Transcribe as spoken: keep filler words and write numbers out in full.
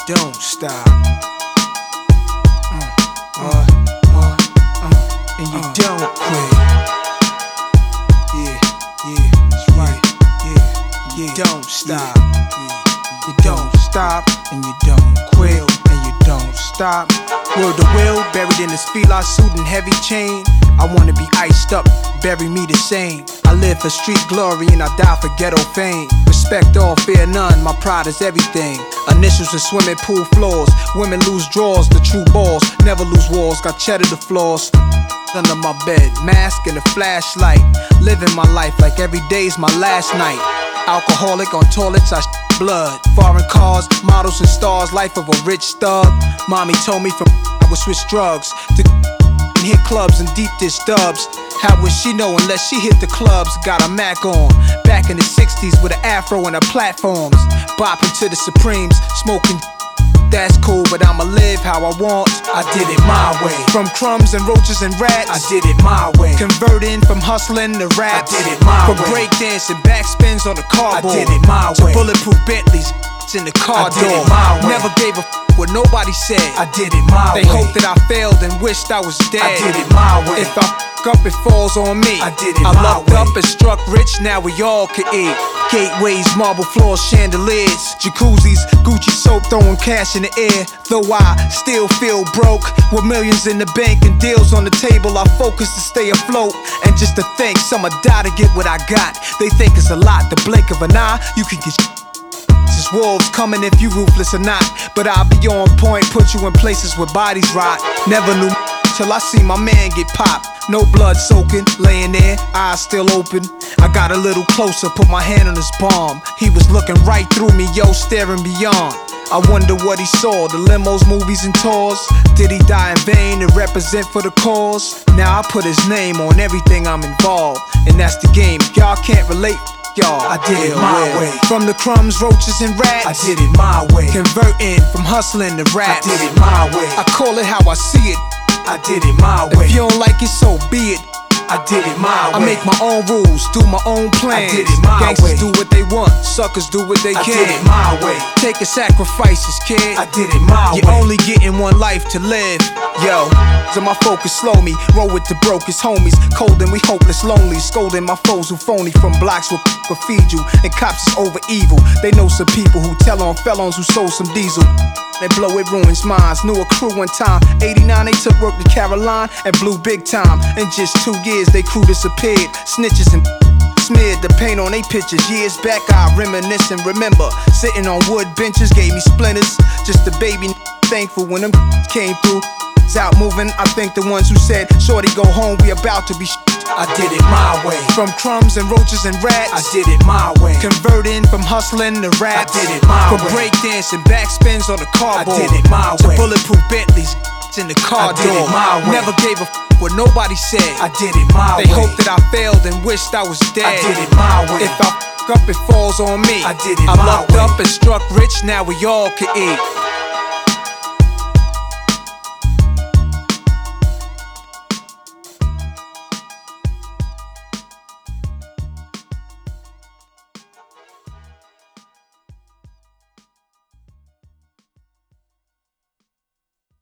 don't stop. Uh, uh, uh, uh, and you uh, don't quit. Yeah, yeah, that's right. Yeah, yeah, don't stop. Yeah, you don't stop, and you don't quit, and you don't stop. Word to will, buried in his fila suit and heavy chain. I wanna be iced up, bury me the same. I live for street glory and I die for ghetto fame. Respect all, fear none, my pride is everything. Initials in swimming pool floors. Women lose drawers, the true balls. Never lose walls, got cheddar the floors. Under my bed, mask and a flashlight. Living my life like every day's my last night. Alcoholic on toilets, I sh blood. Foreign cars, models and stars, life of a rich thug. Mommy told me from I would switch drugs to hit clubs and deep dish dubs. How would she know unless she hit the clubs? Got a Mac on, back in the sixties with an afro and her platforms. Bopping to the Supremes, smoking. That's cool, but I'ma live how I want. I did it my way. From crumbs and roaches and rats, I did it my way. Converting from hustling to rap, I did it my From way. From breakdancing, backspins on the cardboard, I did it my to way. bulletproof Bentleys in the car I did door. It my way. Never gave a f what nobody said. I did it my they way. They hoped that I failed and wished I was dead. I did it my way. If I f up, it falls on me. I did it I my lucked way. up and struck rich, now we all could eat. Gateways, marble floors, chandeliers, jacuzzis, Gucci soap, throwing cash in the air. Though I still feel broke, with millions in the bank and deals on the table, I focus to stay afloat. And just to think, some'll die to get what I got. They think it's a lot, the blink of an eye, you can get There's wolves coming if you ruthless or not. But I'll be on point, put you in places where bodies rot. Never knew till I see my man get popped. No blood soaking, laying there, eyes still open. I got a little closer, put my hand on his palm. He was looking right through me, yo, staring beyond. I wonder what he saw, the limos, movies, and tours. Did he die in vain to represent for the cause? Now I put his name on everything I'm involved. And that's the game, y'all can't relate. Y'all, I did it my well. way. From the crumbs, roaches, and rats, I did it my way. Converting from hustling to raps, I did it my way. I call it how I see it. I did it my way. If you don't like it, so be it. I did it my I way. make my own rules, do my own plans. I did it my Gangsters way. do what they want, suckers do what they I can. did it my way. Taking sacrifices, kid. I did it my You're way. only getting one life to live. Yo, so my focus slow me. Roll with the brokest homies. Cold and we hopeless, lonely. Scolding my foes who phony from blocks will, will feed you. And cops is over evil. They know some people who tell on felons who sold some diesel. They blow it, ruins minds. Knew a crew one time. eighty-nine, they took work to Caroline and blew big time. In just two years, they crew disappeared. Snitches and smeared the paint on they pictures. Years back, I reminisce and remember. Sitting on wood benches, gave me splinters. Just a baby, thankful when them came through. Out moving, I think the ones who said, shorty go home, we about to be sh I did it my way. From crumbs and roaches and rats, I did it my way. Converting from hustling to raps, I did it my from way. breakdancing, backspins on the cardboard, I did it my to way. bulletproof Bentleys in the car I did door. it my way. Never gave a f what nobody said. I did it my they way. hoped that I failed and wished I was dead. I did it my way. If I f up, it falls on me. I did it I my lucked way. up and struck rich, now we all can eat.